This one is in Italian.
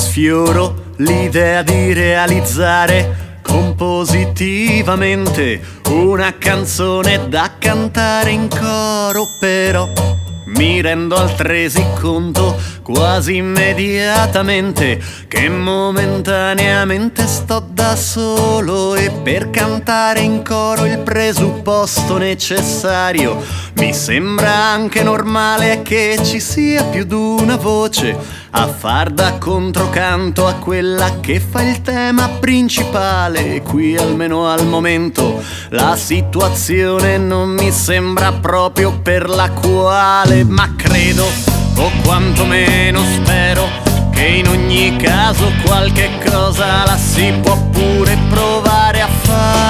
Sfioro l'idea di realizzare compositivamente una canzone da cantare in coro, però mi rendo altresì conto quasi immediatamente che momentaneamente sto da solo, e per cantare in coro il presupposto necessario mi sembra anche normale che ci sia più d'una voce a far da controcanto a quella che fa il tema principale. E qui, almeno al momento, la situazione non mi sembra proprio per la quale, ma credo, o quantomeno spero, che in ogni caso qualche cosa la si può pure provare a fare.